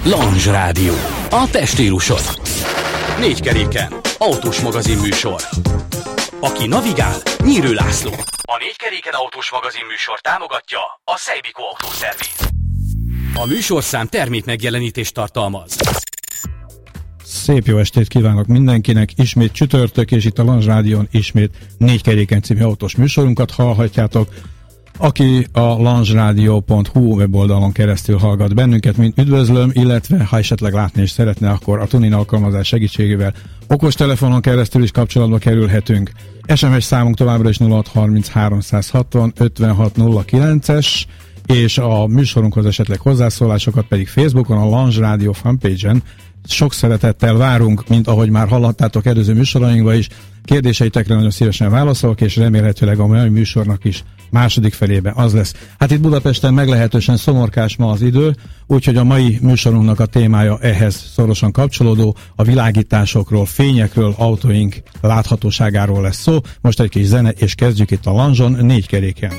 Lounge Rádió. A te stílusod. 4 keréken. Autós magazin műsor. Aki navigál, Nyírő László. A 4 keréken autós magazin műsor támogatja a Szejbiko Autószerviz. A műsorszám termék megjelenítést tartalmaz. Szép jó estét kívánok mindenkinek, ismét csütörtök, és itt a Lounge Rádión ismét 4 keréken című autós műsorunkat hallhatjátok. Aki a loungeradio.hu weboldalon keresztül hallgat bennünket, mint üdvözlöm, illetve ha esetleg látni is szeretne, akkor a Tunin alkalmazás segítségével okostelefonon keresztül is kapcsolatba kerülhetünk. SMS számunk továbbra is 0630 360 5609-es, és a műsorunkhoz esetleg hozzászólásokat pedig Facebookon, a Lounge Radio fanpage-en sok szeretettel várunk, mint ahogy már hallhattátok előző műsorainkban is. Kérdéseitekre nagyon szívesen válaszolok, és remélhetőleg a mai műsornak is második felében az lesz. Hát itt Budapesten meglehetősen szomorkás ma az idő, úgyhogy a mai műsorunknak a témája ehhez szorosan kapcsolódó, a világításokról, fényekről, autóink láthatóságáról lesz szó. Most egy kis zene, és kezdjük itt a Lounge-on 4 keréken.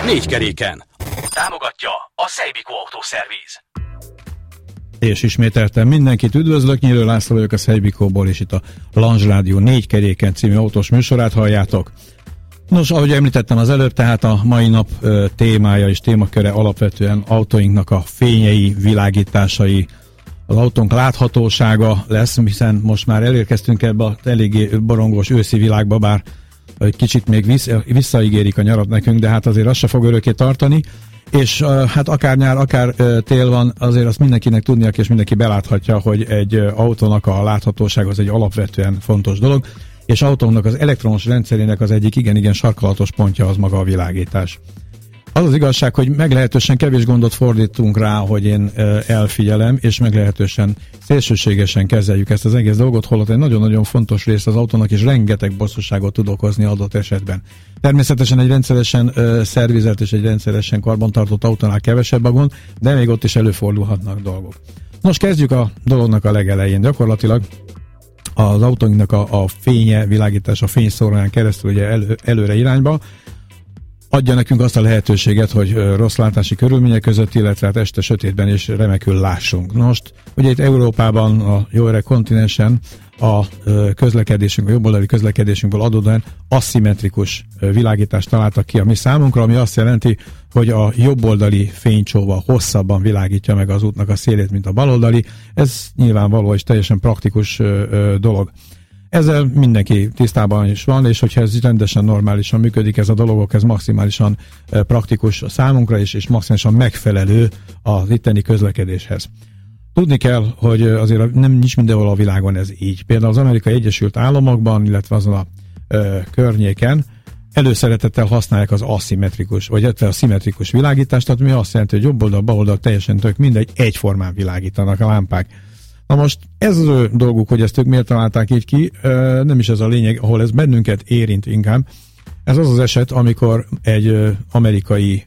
Négy keréken. Támogatja a Szejbikó Autószerviz. És ismételtem mindenkit üdvözlök, Nyírő László vagyok a Szejbikóból, és itt a Lange Rádió 4 keréken című autós műsorát halljátok. Nos, ahogy említettem az előbb, tehát a mai nap témája és témaköre alapvetően autóinknak a fényei, világításai, az autónk láthatósága lesz, hiszen most már elérkeztünk ebbe a eléggé borongós őszi világba, bár egy kicsit még visszaígérik a nyarat nekünk, de hát azért az se fog örökké tartani, és hát akár nyár, akár tél van, azért azt mindenkinek tudnia, és mindenki beláthatja, hogy egy autónak a láthatóság az egy alapvetően fontos dolog, és autónak az elektromos rendszerének az egyik igen sarkalatos pontja az maga a világítás. Az az igazság, hogy meglehetősen kevés gondot fordítunk rá, hogy én elfigyelem, és meglehetősen szélsőségesen kezeljük ezt az egész dolgot, holott egy nagyon-nagyon fontos rész az autónak, és rengeteg bosszúságot tud okozni adott esetben. Természetesen egy rendszeresen szervizelt és egy rendszeresen karbantartott autónál kevesebb a gond, de még ott is előfordulhatnak dolgok. Nos, kezdjük a dolognak a legelején. Gyakorlatilag az autóinknak a fénye, világítás, a fényszóróján keresztül ugye előre irányba adja nekünk azt a lehetőséget, hogy rossz látási körülmények között, illetve hát este sötétben is remekül lássunk. Most, ugye itt Európában, a jó öreg kontinensen a közlekedésünk, a jobboldali közlekedésünkből adódóan aszimmetrikus világítást találtak ki a mi számunkra, ami azt jelenti, hogy a jobboldali fénycsóva hosszabban világítja meg az útnak a szélét, mint a baloldali. Ez nyilvánvaló és teljesen praktikus dolog. Ezzel mindenki tisztában is van, és hogyha ez rendesen, normálisan működik ez a dolog, ez maximálisan praktikus számunkra is, és maximálisan megfelelő az itteni közlekedéshez. Tudni kell, hogy azért nincs mindenhol a világon ez így. Például az Amerikai Egyesült Államokban, illetve azon a környéken előszeretettel használják az aszimmetrikus, vagy a szimmetrikus világítást, tehát mi azt jelenti, hogy jobb oldal, bal oldal teljesen tök mindegy, egyformán világítanak a lámpák. Na most ez az ő dolguk, hogy ezt ők miért találták így ki, nem is ez a lényeg, ahol ez bennünket érint inkább. Ez az az eset, amikor egy amerikai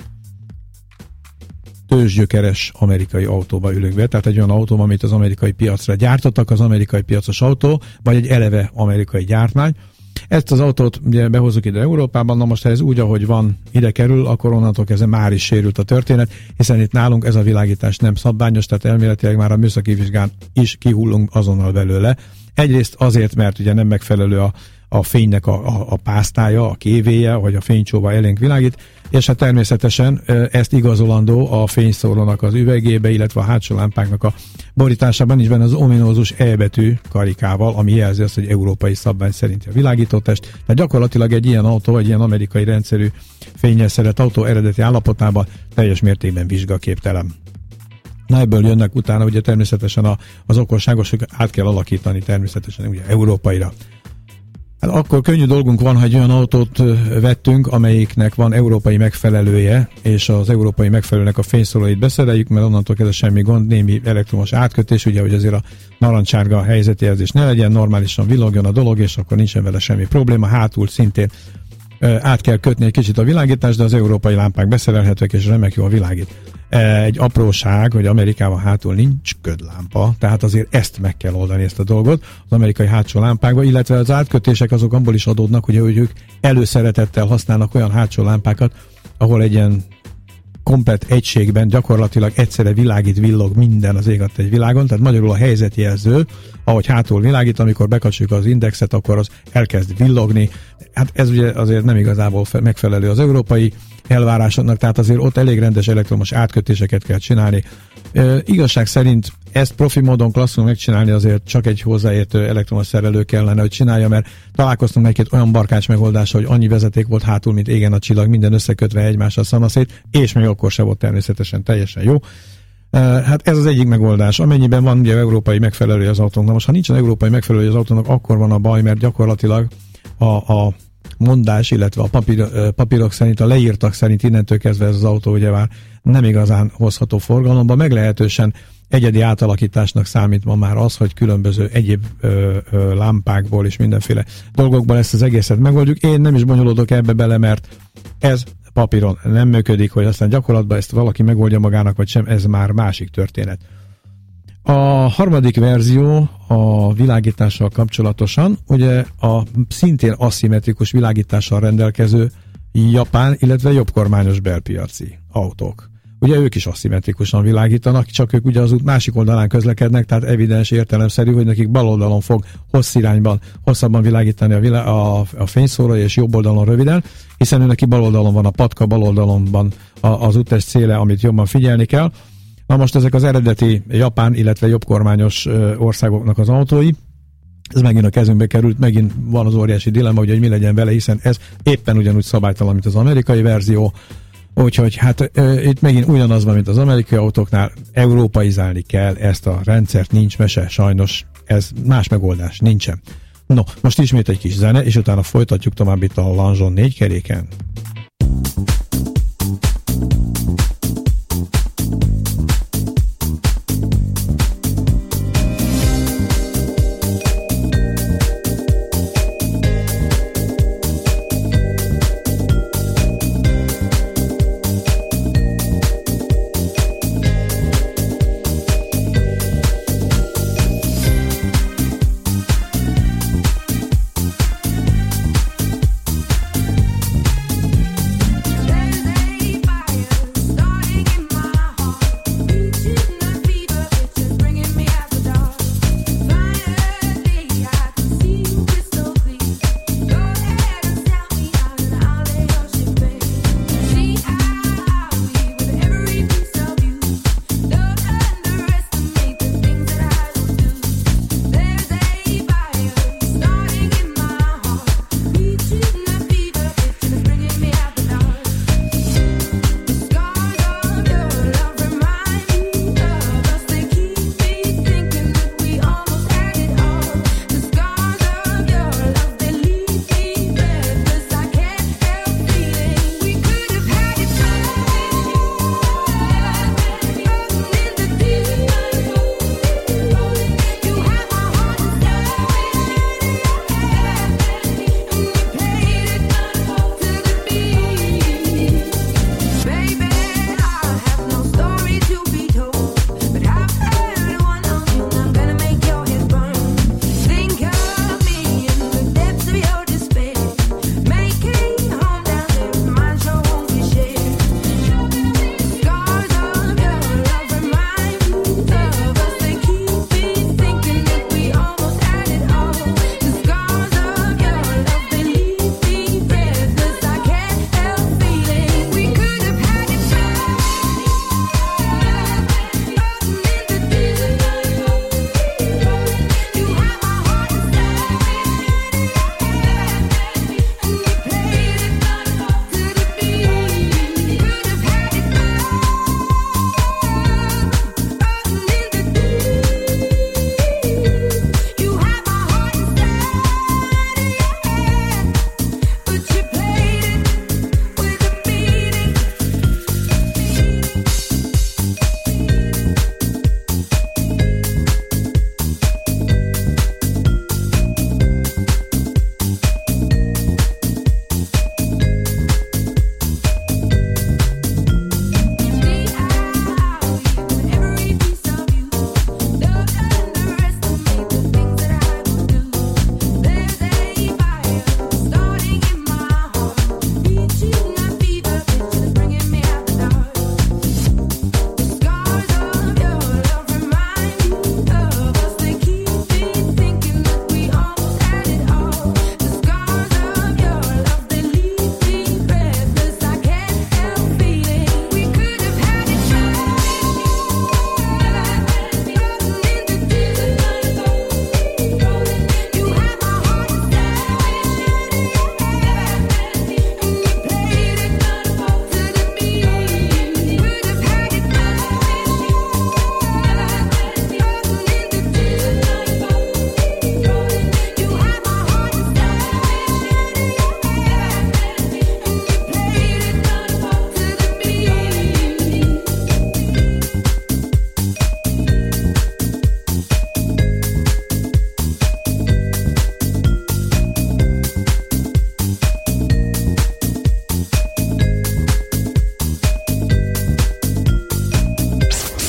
tőzsgyökeres amerikai autóba ülünk be, tehát egy olyan autó, amit az amerikai piacra gyártottak, az amerikai piacos autó, vagy egy eleve amerikai gyártmány. Ezt az autót ugye behozzuk ide Európában, na most ha ez úgy, ahogy van, ide kerül, akkor onnantól kezdve már is sérült a történet, hiszen itt nálunk ez a világítás nem szabványos, tehát elméletileg már a műszaki vizsgán is kihullunk azonnal belőle. Egyrészt azért, mert ugye nem megfelelő a fénynek a pásztája, a kévéje, vagy a fénycsóva elénk világít, és hát természetesen ezt igazolandó a fényszórónak az üvegébe, illetve a hátsó lámpáknak a borításában is benne az ominózus E betű karikával, ami jelzi azt, hogy európai szabvány szerinti a világítótest. Tehát gyakorlatilag egy ilyen autó, egy ilyen amerikai rendszerű fénnyel szerelt autó eredeti állapotában teljes mértékben vizsgaképtelen. Na ebből jönnek utána, ugye természetesen az okosságosok át kell alakítani természetesen ugye európaira. Hát akkor könnyű dolgunk van, hogy olyan autót vettünk, amelyiknek van európai megfelelője, és az európai megfelelőnek a fényszóróit beszereljük, mert onnantól kezdve semmi gond, némi elektromos átkötés, ugye, hogy azért a narancsárga helyzetjelzés ne legyen, normálisan villogjon a dolog, és akkor nincsen vele semmi probléma. Hátul szintén át kell kötni egy kicsit a világítást, de az európai lámpák beszerelhetők, és remek jól világít. Egy apróság, hogy Amerikában hátul nincs ködlámpa, tehát azért ezt meg kell oldani, ezt a dolgot az amerikai hátsó lámpákba, illetve az átkötések azok abból is adódnak, ugye, hogy ők előszeretettel használnak olyan hátsó lámpákat, ahol egy ilyen komplett egységben gyakorlatilag egyszerre világít, villog minden az ég egy világon, tehát magyarul a helyzetjelző, ahogy hátul világít, amikor bekapcsoljuk az indexet, akkor az elkezd villogni. Hát ez ugye azért nem igazából megfelelő az európai elvárásoknak, tehát azért ott elég rendes elektromos átkötéseket kell csinálni. Igazság szerint ezt profi módon klasszul megcsinálni azért csak egy hozzáértő elektromos szerelő kellene, hogy csinálja, mert találkoztunk meg egy olyan barkács megoldásra, hogy annyi vezeték volt hátul, mint égen a csillag, minden összekötve egymással szanaszét, és még akkor sem volt természetesen teljesen jó. Hát ez az egyik megoldás. Amennyiben van ugye európai megfelelője az autónak. Most ha nincsen európai megfelelője az autónak, akkor van a baj, mert gyakorlatilag a mondás, illetve a papírok szerint, a leírtak szerint innentől kezdve ez az autó ugye már nem igazán hozható forgalomba, meglehetősen egyedi átalakításnak számít ma már az, hogy különböző egyéb lámpákból és mindenféle dolgokból ezt az egészet megoldjuk. Én nem is bonyolódok ebbe bele, mert ez papíron nem működik, hogy aztán gyakorlatban ezt valaki megoldja magának, vagy sem, ez már másik történet. A harmadik verzió a világítással kapcsolatosan, ugye a szintén aszimmetrikus világítással rendelkező japán, illetve jobbkormányos belpiaci autók. Ugye ők is aszimmetrikusan világítanak, csak ők ugye az út másik oldalán közlekednek, tehát evidens értelemszerű, hogy nekik bal oldalon fog hosszabban világítani a fényszóró, és jobb oldalon röviden, hiszen neki bal oldalon van a patka, bal oldalon van az úttest széle, amit jobban figyelni kell. Na most ezek az eredeti japán, illetve jobbkormányos országoknak az autói, ez megint a kezünkbe került, megint van az óriási dilemma, hogy mi legyen vele, hiszen ez éppen ugyanúgy szabálytalan, mint az amerikai verzió. Úgyhogy hát itt megint ugyanaz van, mint az amerikai autóknál, európaizálni kell ezt a rendszert, nincs mese, sajnos ez más megoldás, nincsen. No, most ismét egy kis zene, és utána folytatjuk tovább itt a Lanzson 4 keréken.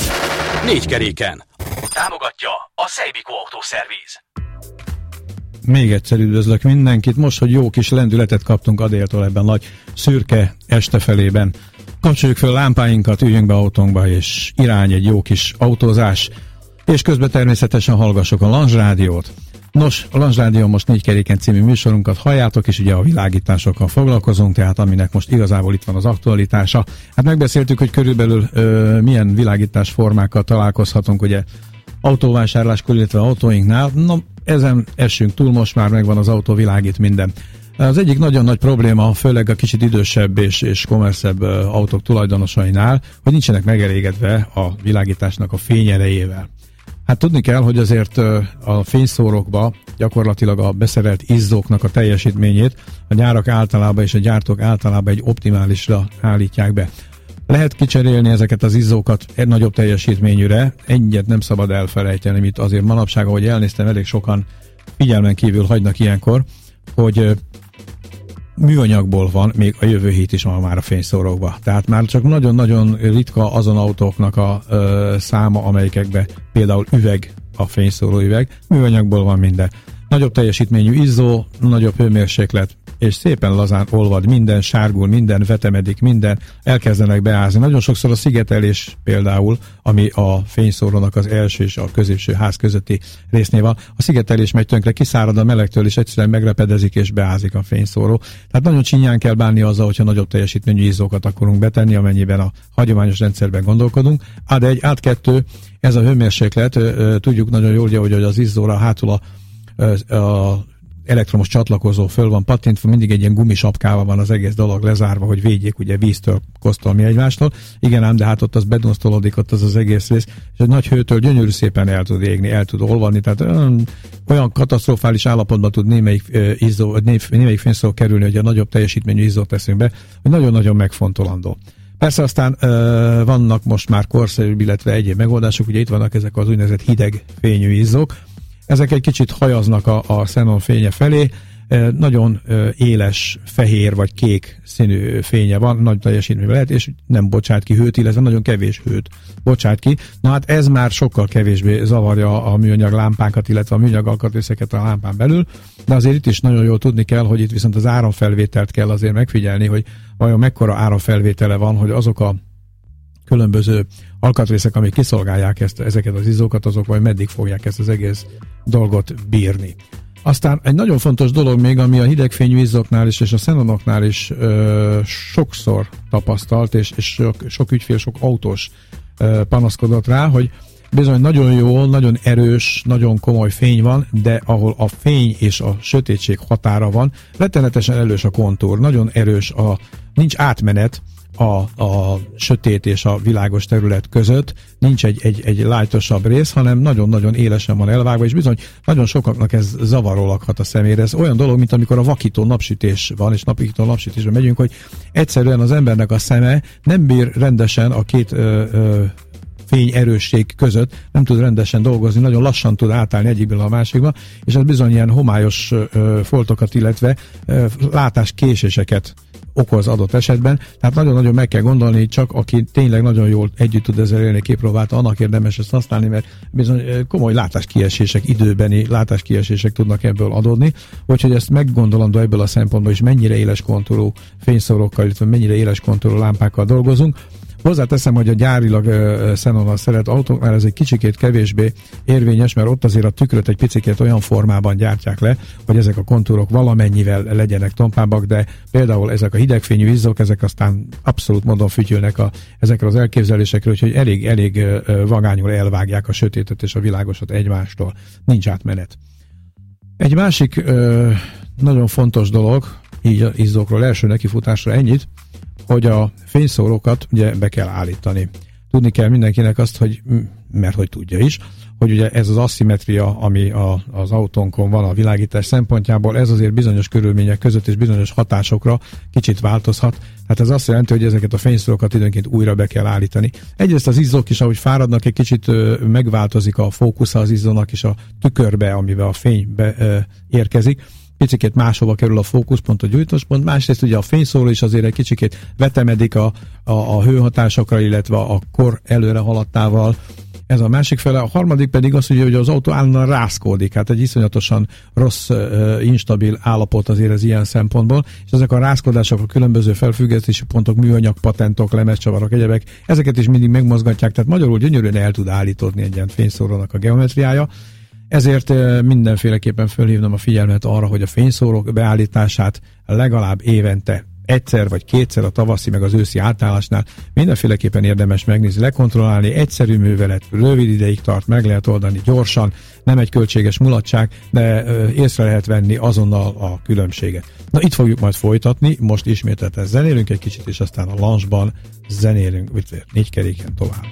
Négy keréken. Támogatja a Szejbikó Autószervíz. Még egyszer üdvözlök mindenkit. Most, hogy jó kis lendületet kaptunk a déltől ebben nagy szürke este felében. Kapcsoljuk fel lámpáinkat, üljünk be autónkba, és irány egy jó kis autózás. És közben természetesen hallgassuk a Lange Rádiót. Nos, a Lange Rádió most 4 keréken című műsorunkat halljátok, és ugye a világításokkal foglalkozunk, tehát aminek most igazából itt van az aktualitása. Hát megbeszéltük, hogy körülbelül milyen világításformákkal találkozhatunk, ugye autóvásárláskor, illetve autóinknál. Na, ezen essünk túl, most már megvan az autó, világít minden. Az egyik nagyon nagy probléma, főleg a kicsit idősebb és kommerszebb autók tulajdonosainál, hogy nincsenek megelégedve a világításnak a fényerejével. Hát tudni kell, hogy azért a fényszórókba gyakorlatilag a beszerelt izzóknak a teljesítményét a gyárak általában és a gyártók általában egy optimálisra állítják be. Lehet kicserélni ezeket az izzókat egy nagyobb teljesítményűre, egyet nem szabad elfelejteni, amit azért manapság, ahogy elnéztem, elég sokan figyelmen kívül hagynak ilyenkor, hogy műanyagból van, még a jövő hét is van már a fényszórókba. Tehát már csak nagyon-nagyon ritka azon autóknak a száma, amelyekbe például üveg, a fényszóró üveg, műanyagból van minden. Nagyobb teljesítményű izzó, nagyobb hőmérséklet, és szépen lazán olvad, minden sárgul, minden vetemedik, minden elkezdenek beázni. Nagyon sokszor a szigetelés például, ami a fényszórónak az első és a középső ház közötti résznél van, a szigetelés megy tönkre, kiszárad a melegtől, és egyszerűen megrepedezik és beázik a fényszóró. Tehát nagyon csinyán kell bánni azzal, hogyha nagyobb teljesítményű izzókat akarunk betenni, amennyiben a hagyományos rendszerben gondolkodunk. Át 2, ez a hőmérséklet, tudjuk nagyon jól, hogy az izzóra hátul a elektromos csatlakozó föl van pattintva, mindig egy ilyen gumisapkával van az egész dolog lezárva, hogy védjék ugye víztől, kosztolni egymástól. Igen ám, de hát ott az bedonsztolódik ott az egész rész, és egy nagy hőtől gyönyörű szépen el tud égni, el tud olvadni, tehát olyan katasztrofális állapotban tud némelyik fényszóró kerülni, hogy a nagyobb teljesítményű izzót teszünk be, hogy nagyon-nagyon megfontolandó. Persze aztán vannak most már korszerűbb, illetve egyéb megoldások, ugye itt vannak ezek az úgynevezett hideg fényű izzók. Ezek egy kicsit hajaznak a xenon fénye felé, nagyon éles, fehér vagy kék színű fénye van, nagy teljesítményben lehet, és nem bocsát ki hőt, illetve nagyon kevés hőt bocsát ki. Na hát ez már sokkal kevésbé zavarja a műanyag lámpákat, illetve a műanyag alkatrészeket a lámpán belül, de azért itt is nagyon jól tudni kell, hogy itt viszont az áramfelvételt kell azért megfigyelni, hogy vajon mekkora áramfelvétele van, hogy azok a különböző alkatrészek, amik kiszolgálják ezeket az izzókat, azok vagy meddig fogják ezt az egész dolgot bírni. Aztán egy nagyon fontos dolog még, ami a hidegfényű izzóknál is, és a xenonoknál is sokszor tapasztalt, és sok ügyfél, sok autós panaszkodott rá, hogy bizony nagyon jó, nagyon erős, nagyon komoly fény van, de ahol a fény és a sötétség határa van, rettenetesen erős a kontúr, nagyon erős, nincs átmenet a sötét és a világos terület között, nincs egy lájtosabb rész, hanem nagyon-nagyon élesen van elvágva, és bizony nagyon sokaknak ez zavaró lakhat a szemére. Ez olyan dolog, mint amikor a vakító napsütés van, és vakító napsütésre megyünk, hogy egyszerűen az embernek a szeme nem bír rendesen a két fényerősség között, nem tud rendesen dolgozni, nagyon lassan tud átállni egyikből a másikba, és ez bizony ilyen homályos foltokat, illetve látáskéséseket okoz adott esetben, tehát nagyon-nagyon meg kell gondolni, csak aki tényleg nagyon jól együtt tud ezzel élni, kipróbálta, annak érdemes ezt használni, mert bizony komoly látáskiesések, időbeni látáskiesések tudnak ebből adódni, úgyhogy ezt meggondolandó ebből a szempontból is, mennyire éles kontúrú fényszórókkal, illetve mennyire éles kontúrú lámpákkal dolgozunk. Hozzáteszem, hogy a gyárilag xenonnal szeret autóknál ez egy kicsikét kevésbé érvényes, mert ott azért a tükröt egy picikét olyan formában gyártják le, hogy ezek a kontúrok valamennyivel legyenek tompábbak, de például ezek a hidegfényű izzók, ezek aztán abszolút módon fütyülnek ezekre az elképzelésekről, úgyhogy elég vagányul elvágják a sötétet és a világosat egymástól. Nincs átmenet. Egy másik nagyon fontos dolog, így az izzókról első nekifutásra ennyit, hogy a fényszórókat ugye be kell állítani. Tudni kell mindenkinek azt, hogy, mert hogy tudja is, hogy ugye ez az asszimetria, ami az autónkon van a világítás szempontjából, ez azért bizonyos körülmények között és bizonyos hatásokra kicsit változhat. Hát ez azt jelenti, hogy ezeket a fényszórókat időnként újra be kell állítani. Egyrészt az izzók is, ahogy fáradnak, egy kicsit megváltozik a fókusza az izzónak és a tükörbe, amivel a fény érkezik. Kicsikét máshova kerül a fókuszpont, a gyújtóspont, másrészt ugye a fényszóró is azért egy kicsikét vetemedik a hőhatásokra, illetve a kor előre haladtával. Ez a másik fele. A harmadik pedig az, hogy az autó állandóan rázkódik. Hát egy iszonyatosan rossz, instabil állapot azért az ilyen szempontból, és ezek a rázkódások, a különböző felfüggesztési pontok, műanyag patentok, lemezcsavarok, egyebek, ezeket is mindig megmozgatják, tehát magyarul gyönyörűen el tud állítódni egy ilyen fényszórónak a geometriája. Ezért mindenféleképpen fölhívnom a figyelmet arra, hogy a fényszórók beállítását legalább évente egyszer vagy kétszer a tavaszi meg az őszi átállásnál mindenféleképpen érdemes megnézni, lekontrollálni, egyszerű művelet, rövid ideig tart, meg lehet oldani gyorsan, nem egy költséges mulatság, de észre lehet venni azonnal a különbséget. Na, itt fogjuk majd folytatni, most ismételten zenélünk egy kicsit, és aztán a Lounge-ban zenélünk, vagy 4 keréken tovább.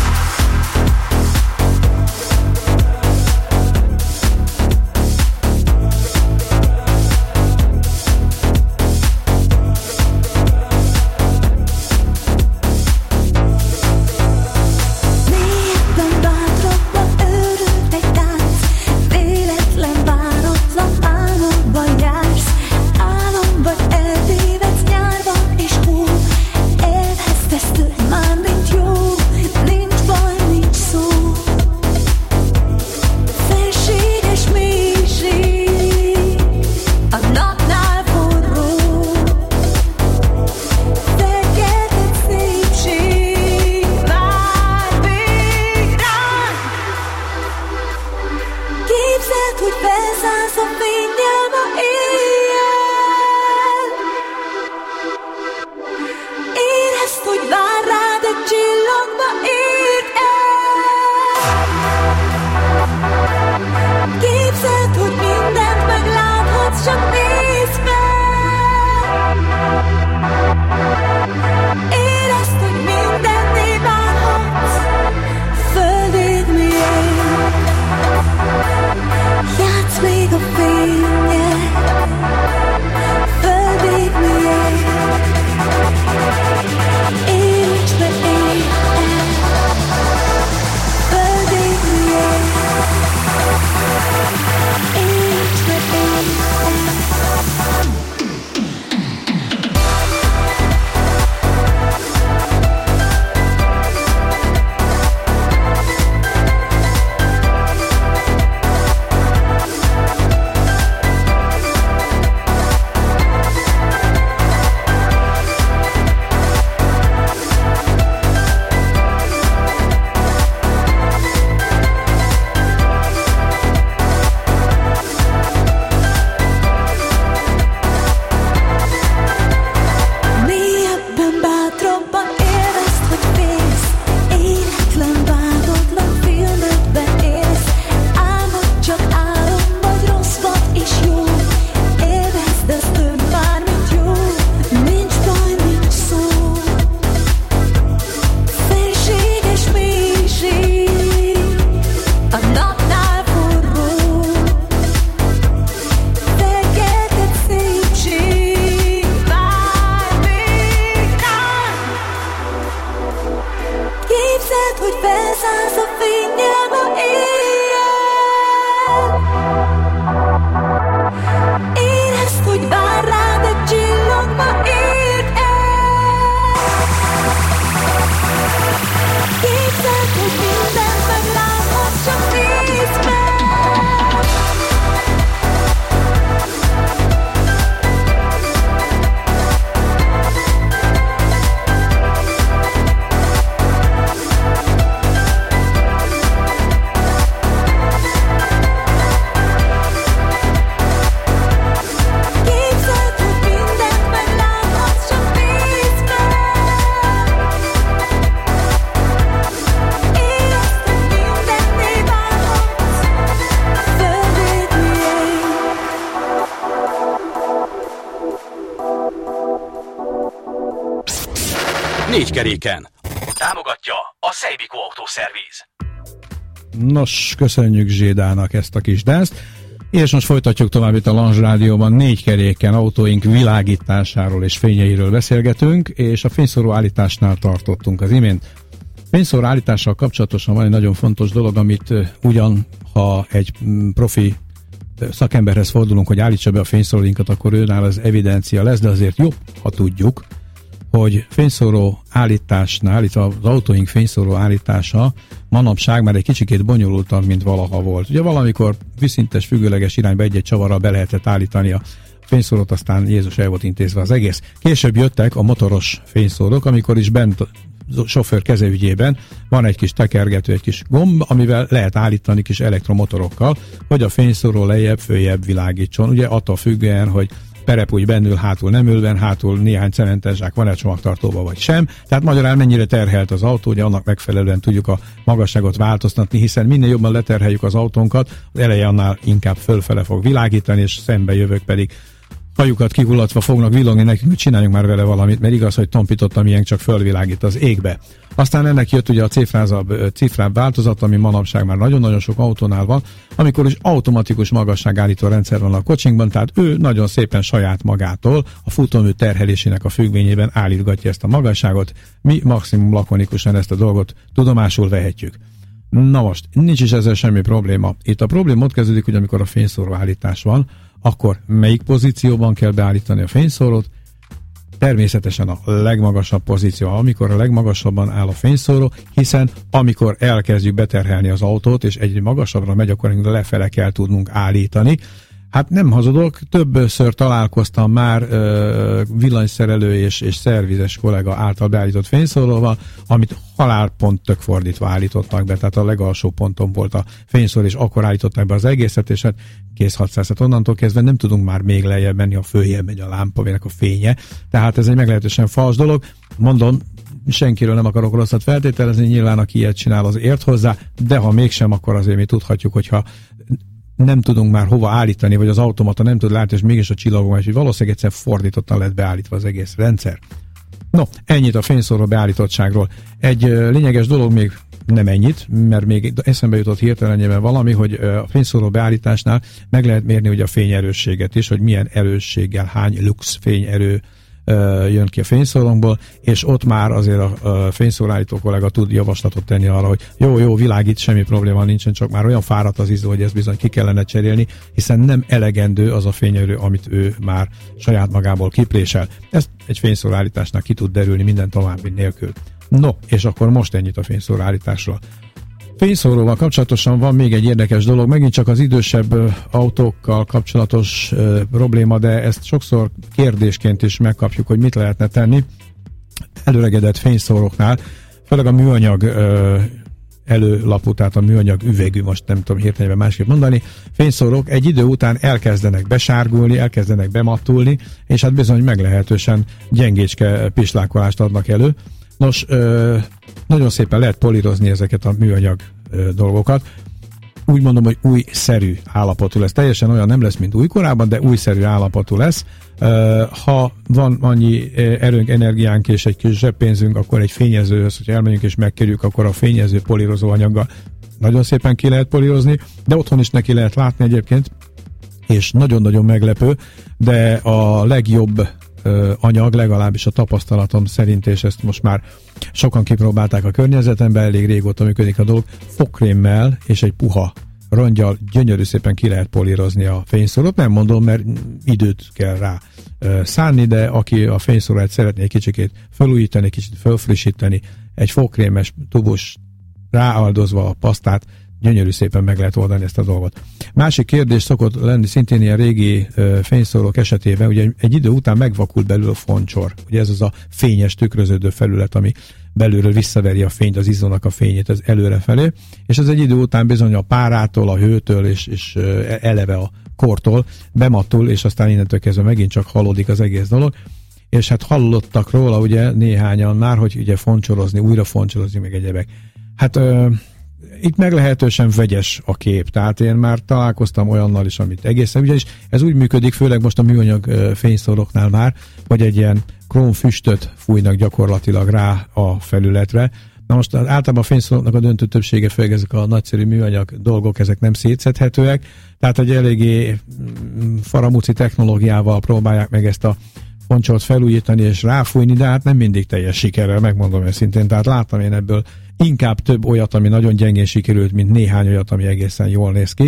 Négy keréken. Támogatja a Szejbikó Autószerviz. Nos, köszönjük Zsédának ezt a kis dánst. És most folytatjuk tovább itt a Lounge Rádióban. 4 keréken autóink világításáról és fényeiről beszélgetünk, és a fényszóró állításnál tartottunk az imént. Fényszóró állítással kapcsolatosan van egy nagyon fontos dolog, amit ugyan, ha egy profi szakemberhez fordulunk, hogy állítsa be a fényszóróinkat, akkor őnál az evidencia lesz, de azért jobb, ha tudjuk, hogy fényszóró állításnál, itt az autóink fényszóró állítása manapság már egy kicsikét bonyolultabb, mint valaha volt. Ugye valamikor vízszintes, függőleges irányba egy-egy csavarral be lehetett állítani a fényszórót, aztán Jézus el volt intézve az egész. Később jöttek a motoros fényszórók, amikor is bent a sofőr kezeügyében van egy kis tekergető, egy kis gomb, amivel lehet állítani kis elektromotorokkal, hogy a fényszóró lejjebb, följebb világítson. Ugye attól függően, hogy perepúgy bennül, hátul nem ülven, hátul néhány cementezsák van-e csomagtartóba vagy sem. Tehát magyarán mennyire terhelt az autó, ugye annak megfelelően tudjuk a magasságot változtatni, hiszen minél jobban leterheljük az autónkat, az eleje annál inkább fölfele fog világítani, és szembe jövők pedig hajukat kihullatva fognak villogni nekünk, hogy csináljunk már vele valamit, mert igaz, hogy tompítottam, ilyen csak fölvilágít az égbe. Aztán ennek jött ugye a cifrább változat, ami manapság már nagyon-nagyon sok autónál van, amikor is automatikus magasságállító rendszer van a kocsinkban, tehát ő nagyon szépen saját magától a futómű terhelésének a függvényében állítgatja ezt a magasságot, mi maximum lakonikusan ezt a dolgot tudomásul vehetjük. Na most, nincs is ezzel semmi probléma. Itt a probléma ott kezdődik, hogy amikor a fényszóró állítás van, akkor melyik pozícióban kell beállítani a fényszórót? Természetesen a legmagasabb pozíció, amikor a legmagasabban áll a fényszóró, hiszen amikor elkezdjük beterhelni az autót, és egy magasabbra megy, akkor lefele kell tudnunk állítani. Hát nem hazudok, többször találkoztam már villanyszerelő és szervizes kollega által beállított fényszóróval, amit halálpont tök fordítva állítottak be, tehát a legalsó ponton volt a fényszóró, és akkor állították be az egészet, és hát kész 600, hát onnantól kezdve nem tudunk már még lejjebb menni, ha följebb megy a lámpa, aminek a fénye, tehát ez egy meglehetősen fals dolog. Mondom, senkiről nem akarok rosszat feltételezni, nyilván aki ilyet csinál, az ért hozzá, de ha mégsem, akkor azért mi tudhatjuk, hogyha nem tudunk már hova állítani, vagy az automata nem tud látni, és mégis a csillagok van, és valószínűleg egyszer fordítottan lett beállítva az egész rendszer. No, ennyit a fényszóró beállítottságról. Egy lényeges dolog még nem ennyit, mert még eszembe jutott hirtelenjében valami, hogy a fényszóró beállításnál meg lehet mérni ugye a fényerősséget is, hogy milyen erősséggel, hány lux fényerő jön ki a fényszórónkból, és ott már azért a fényszóróállító kollega tud javaslatot tenni arra, hogy jó, világít, semmi probléma nincsen, csak már olyan fáradt az izzó, hogy ezt bizony ki kellene cserélni, hiszen nem elegendő az a fényerő, amit ő már saját magából kiprésel. Ezt egy fényszóróállításnál ki tud derülni minden további nélkül. No, és akkor most ennyit a fényszóróállításról. Fényszóróval kapcsolatosan van még egy érdekes dolog, megint csak az idősebb autókkal kapcsolatos probléma, de ezt sokszor kérdésként is megkapjuk, hogy mit lehetne tenni előregedett fényszóróknál, főleg a műanyag előlapú, tehát a műanyag üvegű, most nem tudom hirtelenben másképp mondani, fényszórók egy idő után elkezdenek besárgulni, elkezdenek bemattulni, és hát bizony meglehetősen gyengécske pislákolást adnak elő. Nos, nagyon szépen lehet polírozni ezeket a műanyag dolgokat. Úgy mondom, hogy újszerű állapotú lesz. Teljesen olyan nem lesz, mint újkorában, de újszerű állapotú lesz. Ha van annyi erőnk, energiánk és egy kis zseppénzünk, akkor egy fényezőhöz, hogyha elmegyünk és megkérjük, akkor a fényező polírozó anyaggal nagyon szépen ki lehet polírozni, de otthon is neki lehet látni egyébként, és nagyon-nagyon meglepő, de a legjobb anyag, legalábbis a tapasztalatom szerint, és ezt most már sokan kipróbálták a környezetemben, elég régóta működik a dolog, fogkrémmel és egy puha rongyal gyönyörű szépen ki lehet polírozni a fényszórót. Nem mondom, mert időt kell rá szánni, de aki a fényszórót szeretné egy kicsikét felújítani, kicsit felfrissíteni, egy fogkrémes tubus rááldozva a pasztát, gyönyörű szépen meg lehet oldani ezt a dolgot. Másik kérdés szokott lenni szintén ilyen régi fényszórók esetében, ugye egy idő után megvakul belül a foncsor. Ugye ez az a fényes, tükröződő felület, ami belülről visszaveri a fényt, az izzónak a fényét az előrefelé, és ez egy idő után bizony a párától, a hőtől és eleve a kortól bemattul, és aztán innentől kezdve megint csak hallódik az egész dolog. És hát hallottak róla ugye néhányan már, hogy ugye foncsorozni, újra foncsorozni, meg egyebek. Hát itt meglehetősen vegyes a kép, tehát én már találkoztam olyannal is, amit egészen ügyes, és ez úgy működik, főleg most a műanyag fényszóróknál már, hogy egy ilyen kromfüstöt fújnak gyakorlatilag rá a felületre. Na most általában a fényszóróknak a döntő többsége, főleg ezek a nagyszerű műanyag dolgok, ezek nem szétszedhetőek, tehát egy eléggé faramúci technológiával próbálják meg ezt a foncsort felújítani és ráfújni, de hát nem mindig teljes sikerrel, megmondom őszintén, tehát láttam én ebből inkább több olyat, ami nagyon gyengén sikerült, mint néhány olyat, ami egészen jól néz ki.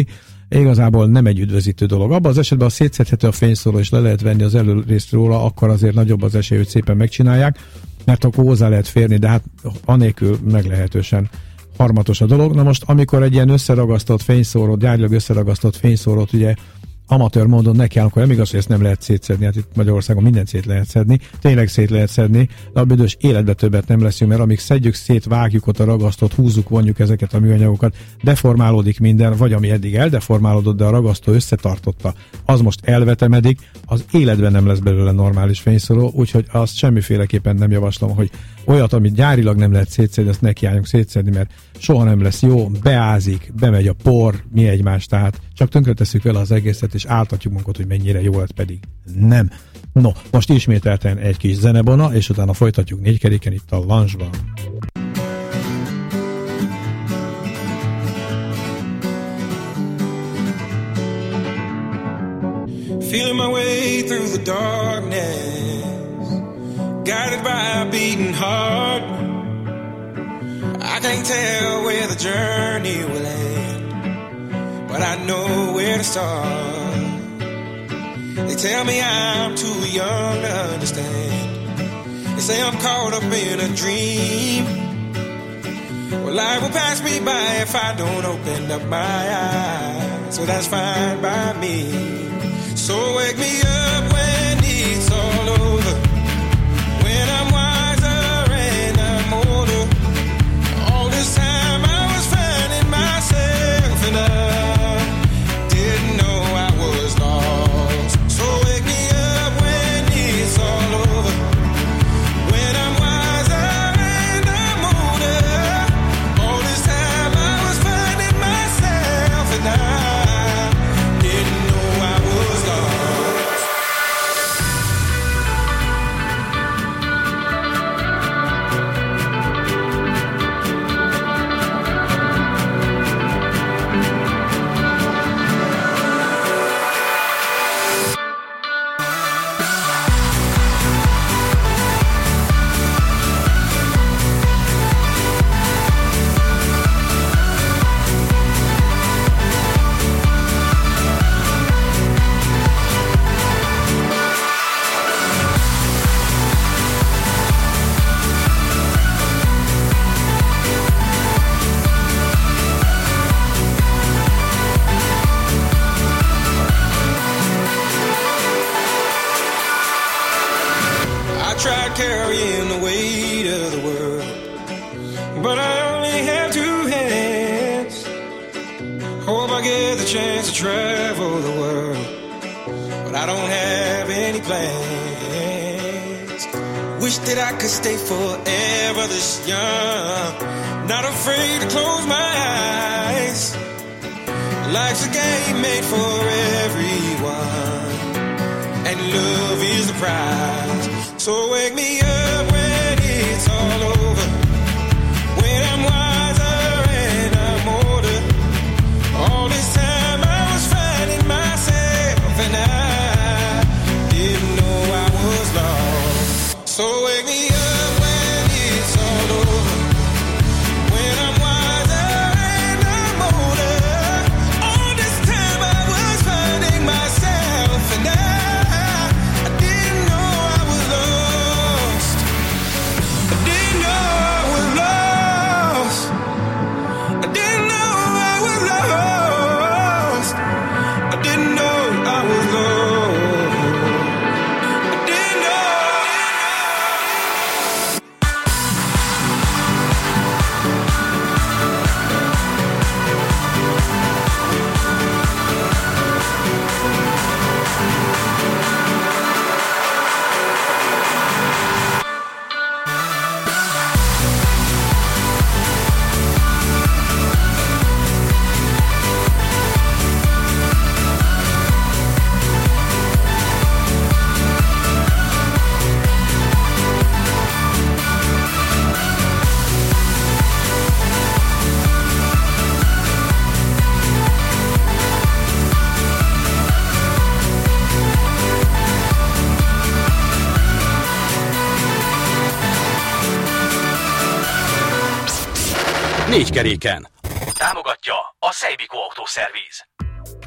igazából nem egy üdvözítő dolog. Abban az esetben, ha szétszedhető a fényszóró, és le lehet venni az előrészt róla, akkor azért nagyobb az esély, hogy szépen megcsinálják, mert akkor hozzá lehet férni, de hát anélkül meglehetősen harmatos a dolog. Na most, amikor egy ilyen összeragasztott fényszórót, gyárilag összeragasztott fényszórót ugye amatőr módon nekiállunk, akkor nem igaz, hogy ezt nem lehet szétszedni, hát itt Magyarországon mindent szét lehet szedni, tényleg szét lehet szedni, de a büdös életbe többet nem leszünk, mert amíg szedjük szét, vágjuk ott a ragasztót, húzzuk, vonjuk ezeket a műanyagokat, deformálódik minden, vagy ami eddig eldeformálódott, de a ragasztó összetartotta, az most elvetemedik, az életben nem lesz belőle normális fényszóró, úgyhogy azt semmiféleképpen nem javaslom, hogy olyat, amit gyárilag nem lehet szétszedni, azt nekiálljunk szétszedni, mert soha nem lesz jó, beázik, bemegy a por, mi egymás, tehát csak tönkretesszük vele az egészet, és áltatjuk magunkat, hogy mennyire jó lett, pedig nem. No, most ismételten egy kis zenebona, és utána folytatjuk négykeréken itt a Lounge-ban. Feeling my way through the darkness, guided by a beating heart. I can't tell where the journey will end, but I know where to start. They tell me I'm too young to understand. They say I'm caught up in a dream. Well, life will pass me by if I don't open up my eyes. So that's fine by me. So wake me up when it's all over, when I'm wiser and I'm older. All this time I was finding myself and I didn't know I was lost. So wake me up when it's all over, when I'm wiser and I'm older. All this time I was finding myself and I didn't know I was lost. Carrying the weight of the world, but I only have two hands. Hope I get the chance to travel the world, but I don't have any plans. Wish that I could stay forever this young, not afraid to close my eyes. Life's a game made for everyone, and love is the prize. So wake me up when it's all over, when I'm wiser and I'm older. All this time I was finding myself and I didn't know I was lost. So wake me up when it's all over, when I'm wiser and I'm older. All this time I was finding myself and I didn't know I was lost. I didn't know I was lost. I didn't know I was lost. I didn't know I was lost. I didn't know. Négy keréken. Támogatja a Szejbikó Autószervíz.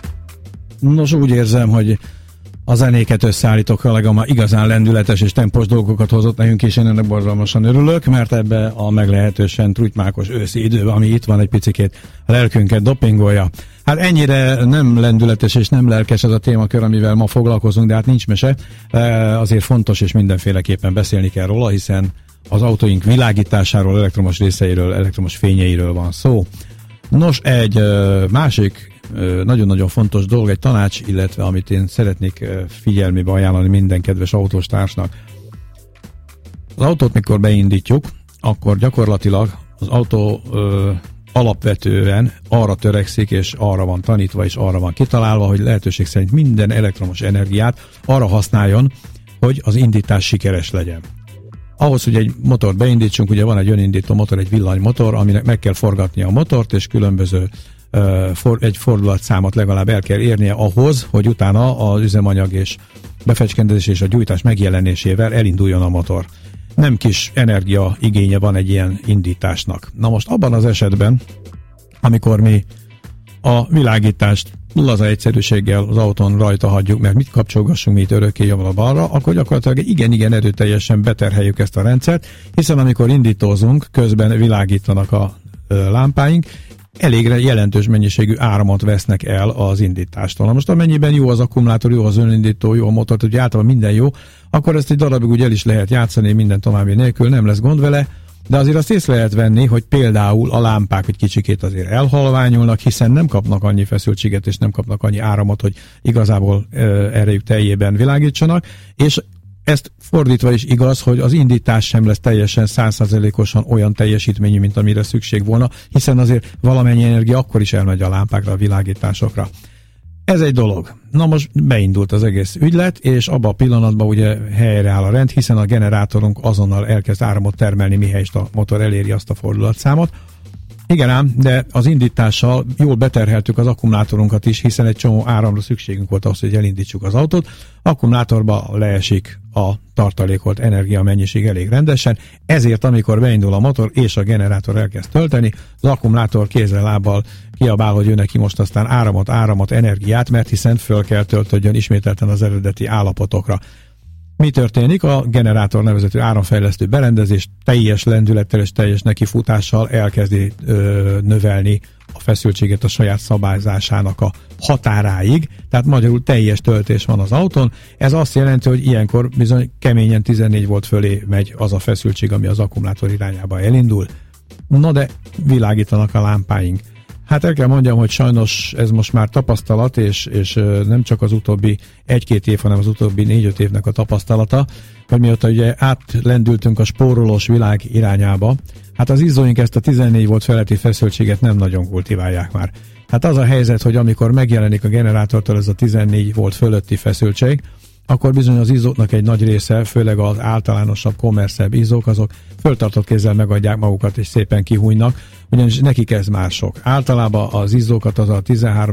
Nos, úgy érzem, hogy a zenéket összeállító kollega ma igazán lendületes és tempos dolgokat hozott nekünk, és én ennek borzalmasan örülök, mert ebbe a meglehetősen trutymákos őszi időben, ami itt van, egy picikét a lelkünket dopingolja. Hát ennyire nem lendületes és nem lelkes ez a témakör, amivel ma foglalkozunk, de hát nincs mese. Azért fontos, és mindenféleképpen beszélni kell róla, hiszen az autóink világításáról, elektromos részeiről, elektromos fényeiről van szó. Nos, egy másik nagyon-nagyon fontos dolog, egy tanács, illetve amit én szeretnék figyelmébe ajánlani minden kedves autóstársnak. Az autót, mikor beindítjuk, akkor gyakorlatilag az autó alapvetően arra törekszik, és arra van tanítva, és arra van kitalálva, hogy lehetőség szerint minden elektromos energiát arra használjon, hogy az indítás sikeres legyen. Ahhoz, hogy egy motort beindítsunk, ugye van egy önindító motor, egy villanymotor, aminek meg kell forgatnia a motort, és különböző egy fordulatszámot legalább el kell érnie ahhoz, hogy utána az üzemanyag és befecskendezés és a gyújtás megjelenésével elinduljon a motor. Nem kis energia igénye van egy ilyen indításnak. Na most abban az esetben, amikor mi a világítást laza egyszerűséggel az autón rajta hagyjuk, mert mit kapcsolgassunk mi itt örökké jobbra-balra, akkor gyakorlatilag igen erőteljesen beterheljük ezt a rendszert, hiszen amikor indítózunk, közben világítanak a lámpáink, elégre jelentős mennyiségű áramot vesznek el az indítástól. Na most amennyiben jó az akkumulátor, jó az önindító, jó a motor, ugye általában minden jó, akkor ezt egy darabig úgy el is lehet játszani minden további nélkül, nem lesz gond vele, de azért azt észre lehet venni, hogy például a lámpák egy kicsikét azért elhalványulnak, hiszen nem kapnak annyi feszültséget, és nem kapnak annyi áramot, hogy igazából erejük teljében világítsanak, és ezt fordítva is igaz, hogy az indítás sem lesz teljesen 100%-osan olyan teljesítményű, mint amire szükség volna, hiszen azért valamennyi energia akkor is elmegy a lámpákra, a világításokra. Ez egy dolog. Na most beindult az egész ügylet, és abban a pillanatban ugye helyreáll a rend, hiszen a generátorunk azonnal elkezd áramot termelni, mihelyest a motor eléri azt a fordulatszámot. Igen ám, de az indítással jól beterheltük az akkumulátorunkat is, hiszen egy csomó áramra szükségünk volt ahhoz, hogy elindítsuk az autót. Akkumulátorba leesik a tartalékolt energiamennyiség elég rendesen, ezért amikor beindul a motor és a generátor elkezd tölteni, az akkumulátor kézzel-lábbal kiabál, hogy ő neki most aztán áramot, energiát, mert hiszen föl kell töltődjön ismételten az eredeti állapotokra. Mi történik? A generátor nevezetű áramfejlesztő berendezés teljes lendülettel és teljes nekifutással elkezdi növelni a feszültséget a saját szabályzásának a határáig, tehát magyarul teljes töltés van az autón. Ez azt jelenti, hogy ilyenkor bizony keményen 14 volt fölé megy az a feszültség, ami az akkumulátor irányába elindul. Na de világítanak a lámpáink. Hát el kell mondjam, hogy sajnos ez most már tapasztalat, és nem csak az utóbbi 1-2 év, hanem az utóbbi 4-5 évnek a tapasztalata, hogy mióta ugye átlendültünk a spórolós világ irányába, hát az izzóink ezt a 14 volt feletti feszültséget nem nagyon kultiválják már. Hát az a helyzet, hogy amikor megjelenik a generátortól ez a 14 volt fölötti feszültség, akkor bizony az izzóknak egy nagy része, főleg az általánosabb, kommerszebb izzók, azok föltartott kézzel megadják magukat és szépen kihújnak, ugyanis nekik ez már sok. Általában az izzókat az a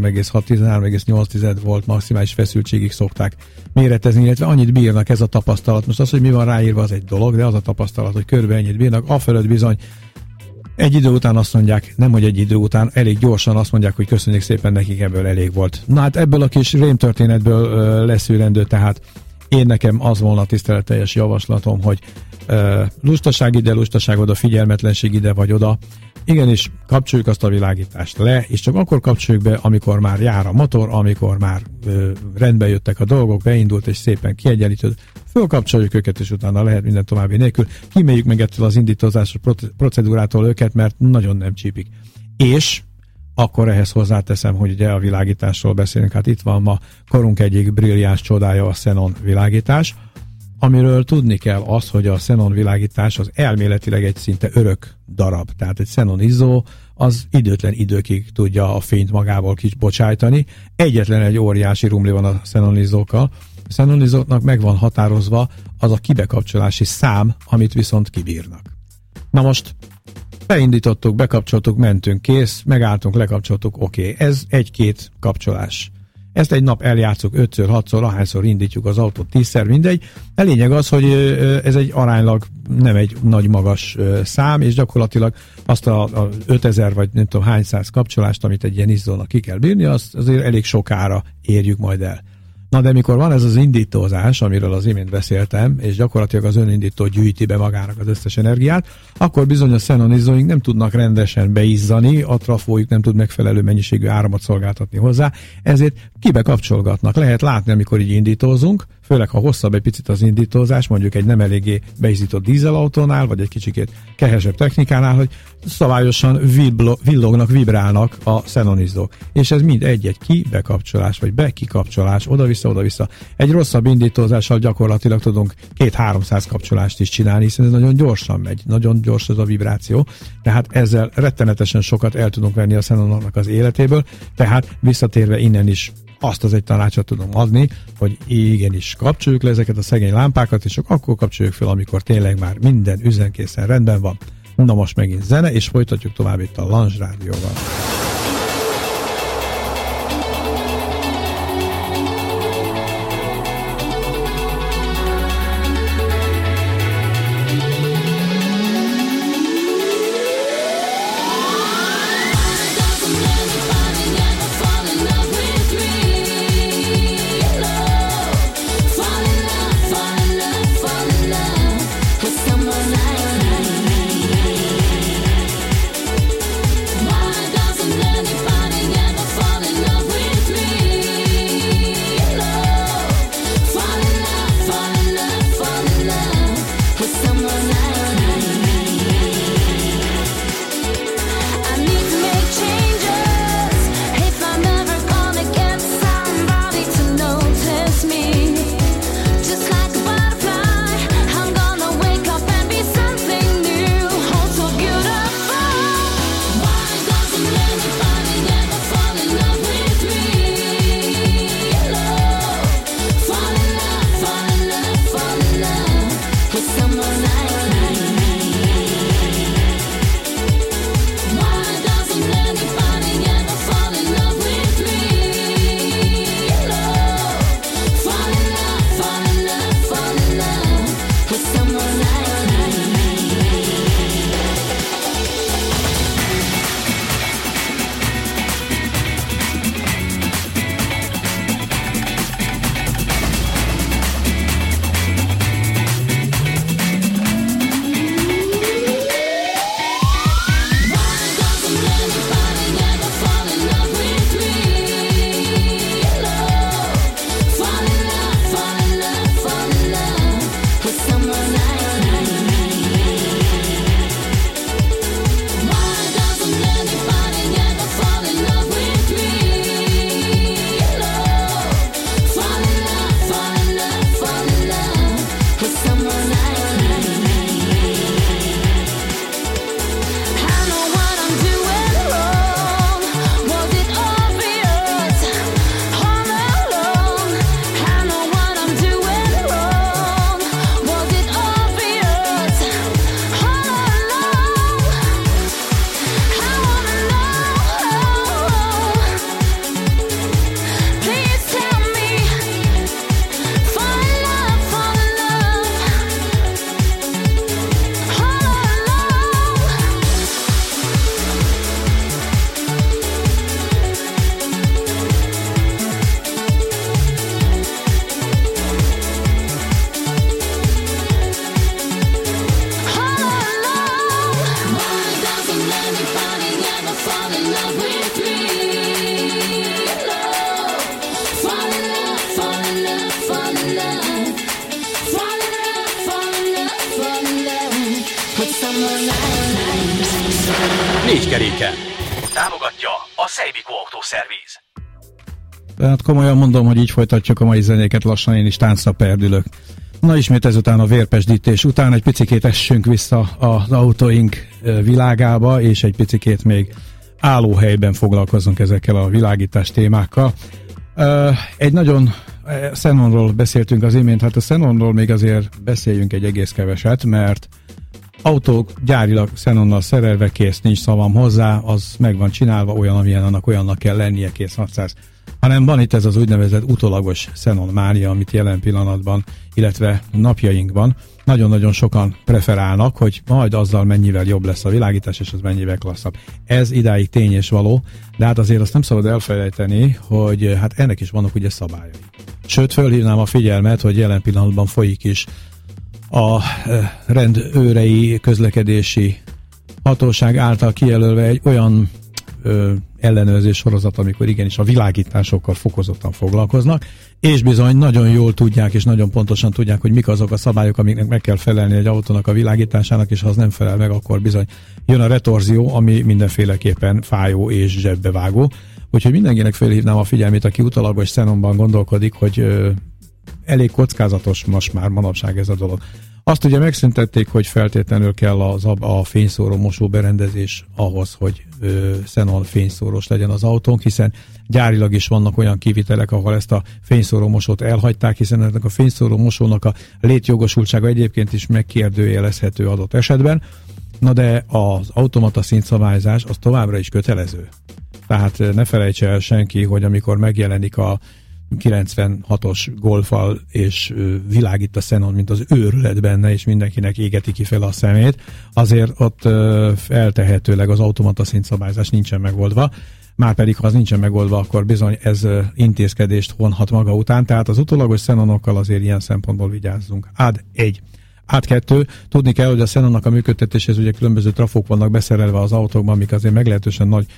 13,6-13,8 volt maximális feszültségig szokták méretezni, illetve annyit bírnak, ez a tapasztalat. Most az, hogy mi van ráírva, az egy dolog, de az a tapasztalat, hogy körülbelül ennyit bírnak, afölött bizony egy idő után azt mondják, nem hogy egy idő után, elég gyorsan azt mondják, hogy köszönjük szépen, nekik ebből elég volt. Na hát ebből a kis rémtörténetből leszűrendő, tehát én nekem az volna a tiszteletteljes javaslatom, hogy lustaság ide, lustaság oda, figyelmetlenség ide vagy oda. Igenis, kapcsoljuk azt a világítást le, és csak akkor kapcsoljuk be, amikor már jár a motor, amikor már rendbe jöttek a dolgok, beindult és szépen kiegyenlítődött. Fölkapcsoljuk őket, és utána lehet minden további nélkül. Kíméljük meg ettől az indítózásos procedúrától őket, mert nagyon nem csípik. És akkor ehhez hozzáteszem, hogy ugye a világításról beszélünk, hát itt van ma korunk egyik brilliáns csodája, a xenon világítás, amiről tudni kell az, hogy a xenon világítás az elméletileg egy szinte örök darab. Tehát egy xenon izzó az időtlen időkig tudja a fényt magából kibocsájtani. Egyetlen egy óriási rumli van a xenon izzókkal. A xenon izzóknak meg van határozva az a kibekapcsolási szám, amit viszont kibírnak. Na most beindítottuk, bekapcsoltuk, mentünk, kész, megálltunk, lekapcsoltuk, oké. Ez 1-2 kapcsolás. Ezt egy nap eljátszuk 5-ször, 6-szor, ahányszor indítjuk az autót, 10-szer, mindegy. A lényeg az, hogy ez egy aránylag nem egy nagy magas szám, és gyakorlatilag azt a 5000 vagy nem tudom hány száz kapcsolást, amit egy ilyen izzónak ki kell bírni, azt azért elég sokára érjük majd el. Na de mikor van ez az indítózás, amiről az imént beszéltem, és gyakorlatilag az önindító gyűjti be magának az összes energiát, akkor bizony a xenonizzóink nem tudnak rendesen beizzani, a trafójuk nem tud megfelelő mennyiségű áramot szolgáltatni hozzá, ezért kibekapcsolgatnak. Lehet látni, amikor így indítózunk, főleg ha hosszabb egy picit az indítózás, mondjuk egy nem eléggé beizított dízelautónál, vagy egy kicsikét kehesebb technikánál, hogy szabályosan villognak, vibrálnak a xenonizzók. És ez mind egy-egy kibekapcsolás, vagy bekikapcsolás, oda-vissza. Egy rosszabb indítózással gyakorlatilag tudunk 200-300 kapcsolást is csinálni, hiszen ez nagyon gyorsan megy, nagyon gyors ez a vibráció, tehát ezzel rettenetesen sokat el tudunk venni a xenonnak az életéből, tehát visszatérve innen is azt az egy tanácsot tudom adni, hogy igenis kapcsoljuk le ezeket a szegény lámpákat, és csak akkor kapcsoljuk fel, amikor tényleg már minden üzenkészen rendben van. Na most megint zene, és folytatjuk tovább itt a Lounge Rádióval. Négy keréken. Támogatja a Szejbikó Autószerviz. Hát komolyan mondom, hogy így folytatjuk a mai zenéket, lassan én is táncra perdülök. Na ismét ezután a vérpesdítés után egy picikét essünk vissza az autóink világába, és egy picikét még állóhelyben foglalkozunk ezekkel a világítás témákkal. Egy nagyon Xenonról beszéltünk az imént, hát a Xenonról még azért beszéljünk egy egész keveset, mert autók gyárilag xenonnal szerelve, kész, nincs szavam hozzá, az meg van csinálva, olyan, amilyen annak olyannak kell lennie, kész 600. Hanem van itt ez az úgynevezett utólagos xenon mánia, amit jelen pillanatban, illetve napjainkban nagyon-nagyon sokan preferálnak, hogy majd azzal mennyivel jobb lesz a világítás, és az mennyivel klasszabb. Ez idáig tény és való, de hát azért azt nem szabad elfelejteni, hogy hát ennek is vannak ugye szabályai. Sőt, fölhívnám a figyelmet, hogy jelen pillanatban folyik is a rendőrei közlekedési hatóság által kijelölve egy olyan ellenőrzés sorozat, amikor igenis a világításokkal fokozottan foglalkoznak, és bizony nagyon jól tudják, és nagyon pontosan tudják, hogy mik azok a szabályok, amiknek meg kell felelni egy autónak a világításának, és ha az nem felel meg, akkor bizony jön a retorzió, ami mindenféleképpen fájó és zsebbevágó. Úgyhogy mindenkinek felhívnám a figyelmét, aki utólagos xenonban gondolkodik, hogy elég kockázatos most már manapság ez a dolog. Azt ugye megszüntették, hogy feltétlenül kell a fényszóró mosóberendezés ahhoz, hogy xenon fényszórós legyen az autónk, hiszen gyárilag is vannak olyan kivitelek, ahol ezt a fényszóró mosót elhagyták, hiszen ennek a fényszóró mosónak a létjogosultsága egyébként is megkérdőjelezhető adott esetben. Na de az automata szintszabályzás az továbbra is kötelező. Tehát ne felejtse el senki, hogy amikor megjelenik a 96-os Golffal, és világít a xenon, mint az őrület benne, és mindenkinek égeti ki fel a szemét, azért ott feltehetőleg az automata szintszabályzás nincsen megoldva. Márpedig, ha az nincsen megoldva, akkor bizony ez intézkedést vonhat maga után, tehát az utólagos xenonokkal azért ilyen szempontból vigyázzunk. Ad 1. Át 2, tudni kell, hogy a xenonnak a működtetéshez ugye különböző trafók vannak beszerelve az autókban, amik azért meglehetősen nagy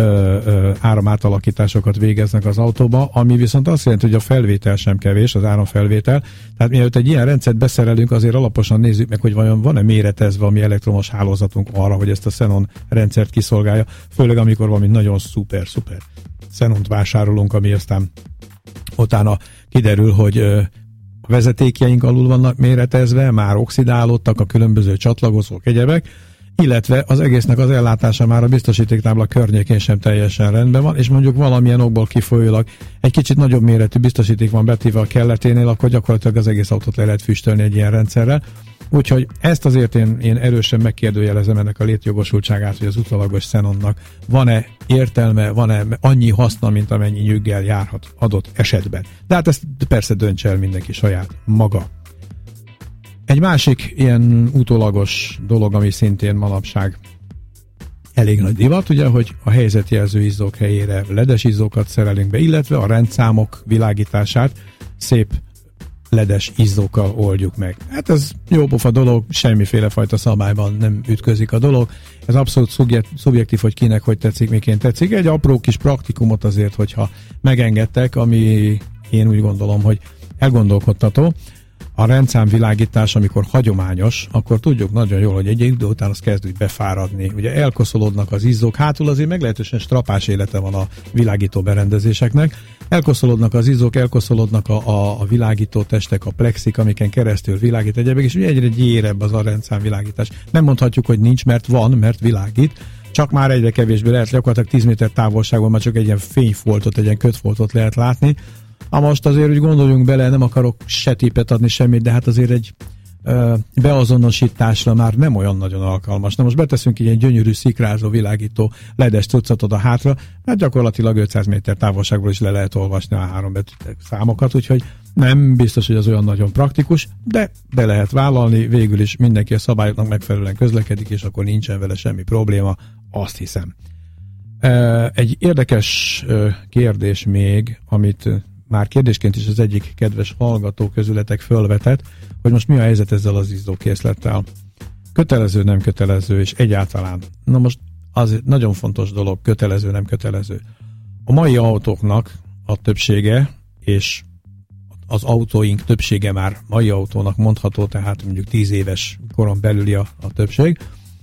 áramátalakításokat végeznek az autóba, ami viszont azt jelenti, hogy a felvétel sem kevés, az áramfelvétel. Tehát mielőtt egy ilyen rendszert beszerelünk, azért alaposan nézzük meg, hogy vajon van-e méretezve a mi elektromos hálózatunk arra, hogy ezt a xenon rendszert kiszolgálja, főleg amikor valami nagyon szuper xenont vásárolunk, ami aztán utána kiderül, hogy a vezetékjeink alul vannak méretezve, már oxidálódtak a különböző csatlakozók, egyebek, illetve az egésznek az ellátása már a biztosítéktábla környékén sem teljesen rendben van, és mondjuk valamilyen okból kifolyólag egy kicsit nagyobb méretű biztosíték van betéve a kelleténél, akkor gyakorlatilag az egész autót le lehet füstölni egy ilyen rendszerrel. Úgyhogy ezt azért én erősen megkérdőjelezem ennek a létjogosultságát, hogy az utólagos xenonnak van-e értelme, van-e annyi haszna, mint amennyi nyüggel járhat adott esetben. De hát ezt persze döntse el mindenki saját maga. Egy másik ilyen utólagos dolog, ami szintén manapság elég nagy divat, ugye, hogy a helyzetjelző izzók helyére ledes izzókat szerelünk be, illetve a rendszámok világítását szép ledes izzókkal oldjuk meg. Hát ez jópofa dolog, semmiféle fajta szabályban nem ütközik a dolog. Ez abszolút szubjektív, hogy kinek hogy tetszik, miként tetszik. Egy apró kis praktikumot azért, hogyha megengedtek, ami én úgy gondolom, hogy elgondolkodtató. A rendszámvilágítás, amikor hagyományos, akkor tudjuk nagyon jól, hogy egy idő után az kezd úgy befáradni. Ugye elkoszolódnak az izzók, hátul azért meglehetősen strapás élete van a világító berendezéseknek. Elkoszolódnak az izzók, elkoszolódnak a világító testek, a plexik, amiken keresztül világít egyebek, és ugye egyre gyérebb az a rendszámvilágítás. Nem mondhatjuk, hogy nincs, mert van, mert világít, csak már egyre kevésbé lehet, gyakorlatilag 10 méter távolságban már csak egy ilyen fényfoltot, egy ilyen kötfoltot lehet látni. Most azért úgy gondoljunk bele, nem akarok se tippet adni semmit, de hát azért egy beazonosításra már nem olyan nagyon alkalmas. Na most beteszünk így egy gyönyörű szikrázó, világító ledes cuccot oda hátra, mert gyakorlatilag 500 méter távolságból is le lehet olvasni a 3 betűtek számokat, úgyhogy nem biztos, hogy az olyan nagyon praktikus, de be lehet vállalni, végül is mindenki a szabályoknak megfelelően közlekedik, és akkor nincsen vele semmi probléma, azt hiszem. Egy érdekes kérdés még, amit már kérdésként is az egyik kedves hallgató közületek fölvetett, hogy most mi a helyzet ezzel az izzókészlettel. Kötelező, nem kötelező, és egyáltalán. Na most az nagyon fontos dolog, kötelező, nem kötelező. A mai autóknak a többsége, és az autóink többsége már mai autónak mondható, tehát mondjuk 10 éves koron belüli a többség,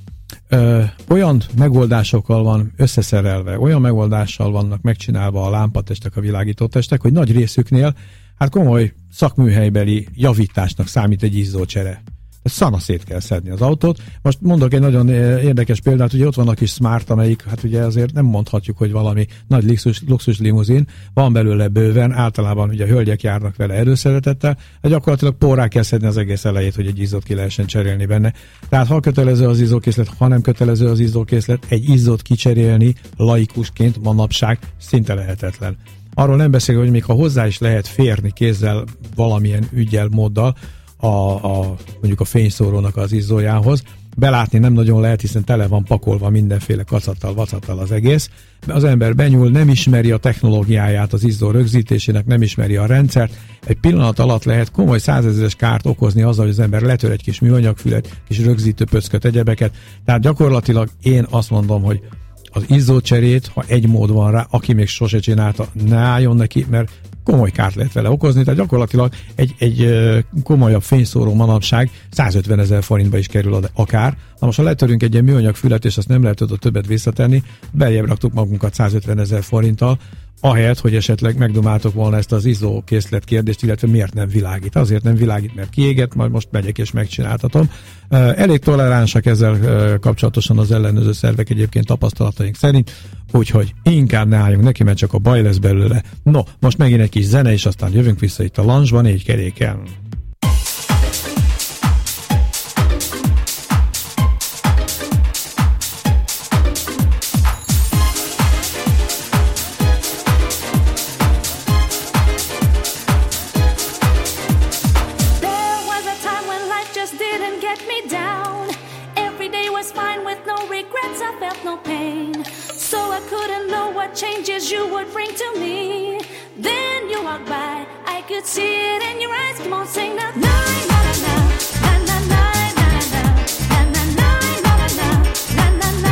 olyan megoldásokkal van összeszerelve, olyan megoldással vannak megcsinálva a lámpatestek, a világítótestek, hogy nagy részüknél hát komoly szakműhelybeli javításnak számít egy izzócsere. szana szét kell szedni az autót. Most mondok egy nagyon érdekes példát, ugye ott van a kis Smart, amelyik, hát ugye azért nem mondhatjuk, hogy valami nagy luxus limuzin, van belőle bőven, általában ugye a hölgyek járnak vele előszeretettel, de gyakorlatilag porrá kell szedni az egész elejét, hogy egy izzót ki lehessen cserélni benne. Tehát ha kötelező az izzókészlet, ha nem kötelező az izzókészlet, egy izzót kicserélni laikusként manapság szinte lehetetlen. Arról nem beszélve, hogy még ha hozzá is lehet férni kézzel valamilyen üggyel, móddal mondjuk a fényszórónak az izzójához, belátni nem nagyon lehet, hiszen tele van pakolva mindenféle kacattal, vacattal az egész. Az ember benyúl, nem ismeri a technológiáját az izzó rögzítésének, nem ismeri a rendszert. Egy pillanat alatt lehet komoly 100 000-es kárt okozni azzal, hogy az ember letör egy kis műanyagfület, kis rögzítő pöcköt, egyebeket. Tehát gyakorlatilag én azt mondom, hogy az izzócserét, ha egy mód van rá, aki még sose csinálta, ne álljon neki, mert komoly kárt lehet vele okozni, tehát gyakorlatilag egy komolyabb fényszóró manapság 150 000 forintba is kerül akár. Na most, ha letörünk egy ilyen műanyag fület, és azt nem lehet oda többet visszatenni, beljebb raktuk magunkat 150 000 forinttal, ahelyett, hogy esetleg megdomáltok volna ezt az izzó készlet kérdést, illetve miért nem világít. Azért nem világít, mert kiégett, majd most megyek és megcsináltatom. Elég toleránsak ezzel kapcsolatosan az ellenőrző szervek egyébként tapasztalataink szerint, úgyhogy inkább ne álljunk neki, mert csak a baj lesz belőle. No, most megint egy kis zene, és aztán jövünk vissza itt a Lounge-ban 4 keréken. Changes you would bring to me. Then you walk by, I could see it in your eyes. Come on, sing that. Na na na na na na na na na na na na na na na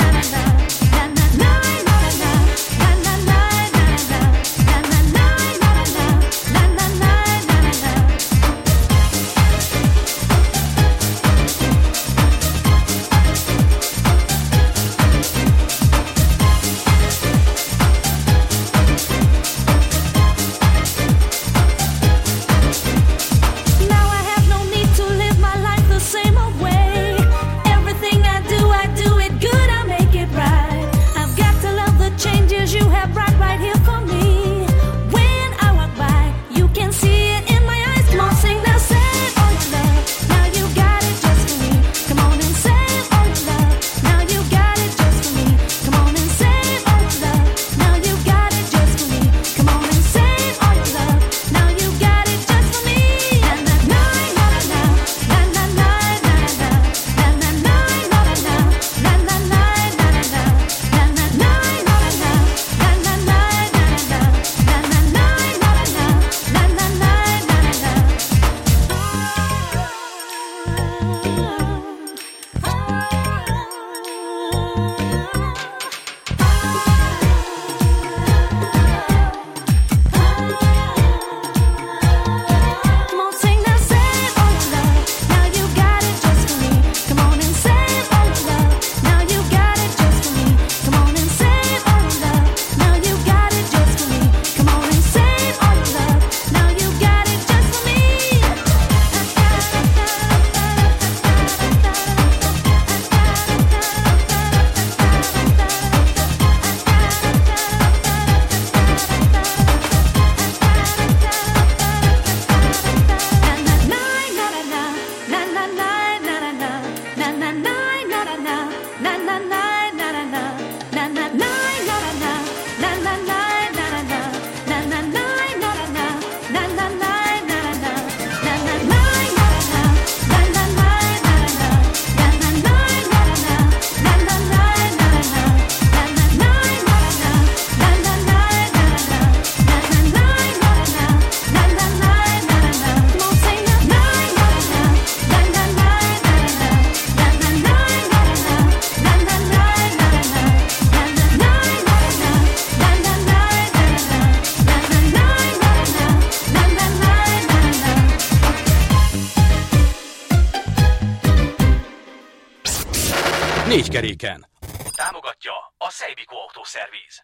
Négy keréken. Támogatja a Szejbikó Autószervíz.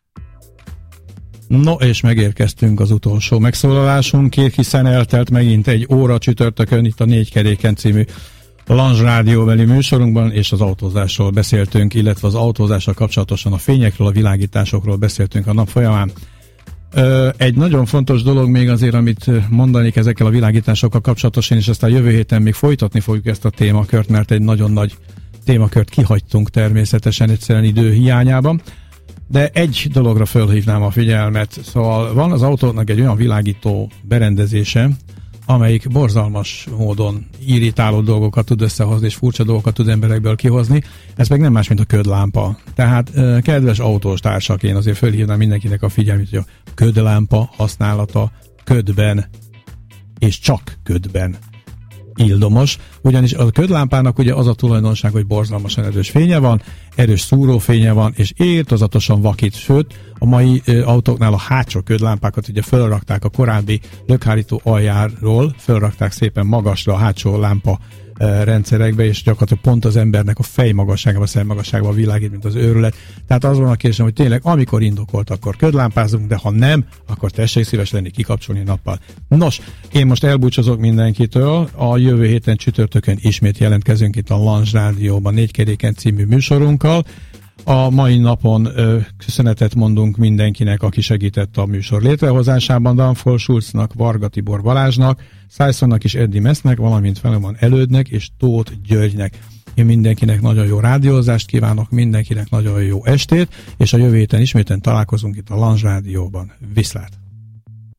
No, és megérkeztünk az utolsó megszólalásunk. Hiszen eltelt megint egy óra csütörtökön itt a Négy keréken című Lange rádióbeli műsorunkban és az autózásról beszéltünk, illetve az autózással kapcsolatosan a fényekről, a világításokról beszéltünk a nap folyamán. Egy nagyon fontos dolog még azért, amit mondanék ezekkel a világításokkal kapcsolatosan, és aztán jövő héten még folytatni fogjuk ezt a témakört, mert egy nagyon nagy témakört kihagytunk természetesen egyszerűen idő hiányában. De egy dologra fölhívnám a figyelmet, szóval van az autónak egy olyan világító berendezése, amelyik borzalmas módon irritáló dolgokat tud összehozni, és furcsa dolgokat tud emberekből kihozni. Ez meg nem más, mint a ködlámpa. Tehát, kedves autós társak, én azért fölhívnám mindenkinek a figyelmét, hogy a ködlámpa használata ködben, és csak ködben ildomos, ugyanis a ködlámpának ugye az a tulajdonság, hogy borzalmasan erős fénye van, erős szúrófénye van, és írtozatosan vakít, sőt, a mai autóknál a hátsó ködlámpákat ugye felrakták a korábbi lökhárító aljáról, felrakták szépen magasra a hátsó lámpa rendszerekbe, és gyakorlatilag pont az embernek a fejmagasságában, a szemmagasságában világít, mint az őrület. Tehát az van a kérdésem, hogy tényleg amikor indokolt, akkor ködlámpázunk, de ha nem, akkor tessék szíves lenni kikapcsolni nappal. Nos, én most elbúcsúzok mindenkitől, a jövő héten csütörtökön ismét jelentkezünk itt a Lange Rádióban 4 keréken című műsorunkkal. A mai napon köszönetet mondunk mindenkinek, aki segített a műsor létrehozásában, Danfol Schulznak, Varga Tibor Balázsnak, Szájszonnak és Eddi Mesznek, valamint Feleman Elődnek és Tóth Györgynek. Én mindenkinek nagyon jó rádiózást kívánok, mindenkinek nagyon jó estét, és a jövő héten isméten találkozunk itt a Lange Rádióban. Viszlát!